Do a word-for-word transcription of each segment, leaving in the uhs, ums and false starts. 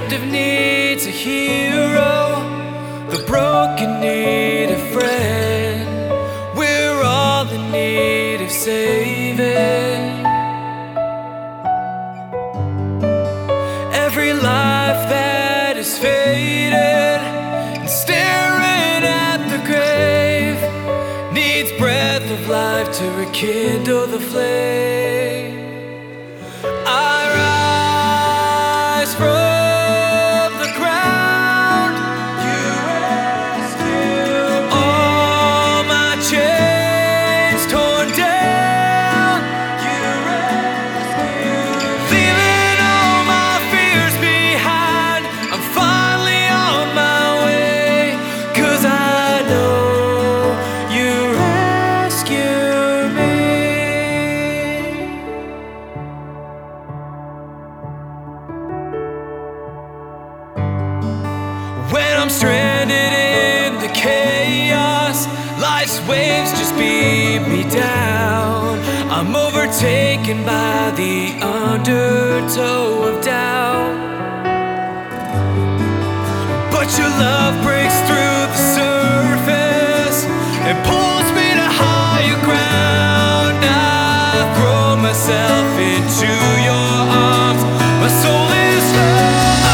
captive needs a hero, the broken need a friend. We're all in need of saving. Every life that is faded and staring at the grave needs breath of life to rekindle the flame. I rise from the ground, you rescue all my chains torn down, you rescue, leaving all my fears behind. I'm finally on my way, 'cause I know you rescue me. When I'm stranded in the chaos, life's waves just beat me down. I'm overtaken by the undertow of doubt, but your love breaks through the surface and pulls me to higher ground. I throw myself into your arms, my soul is lost.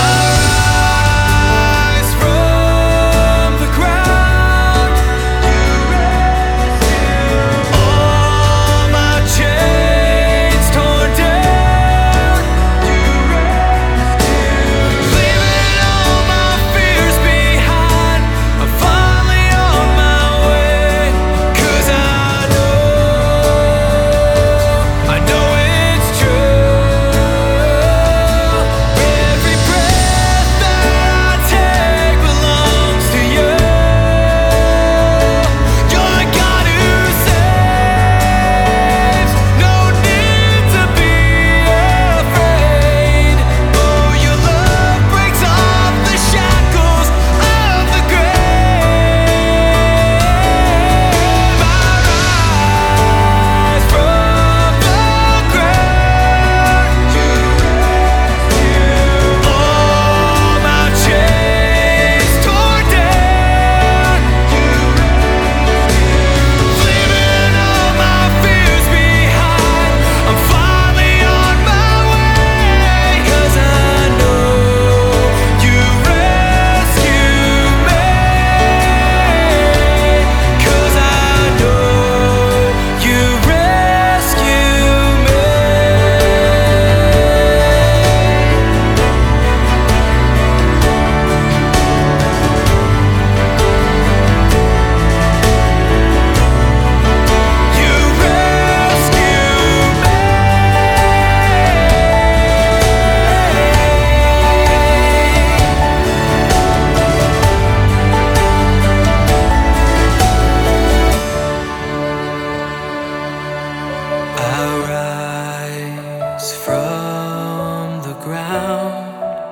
From the ground,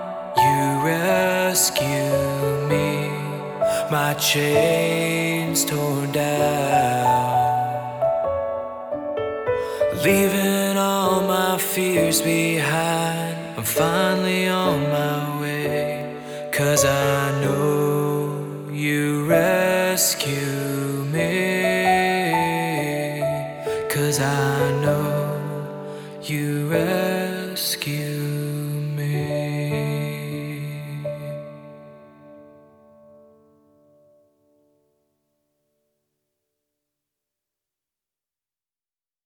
you rescue me, my chains torn down, leaving all my fears behind. I'm finally on my way, 'cause I know you rescue me, 'cause I know you rescue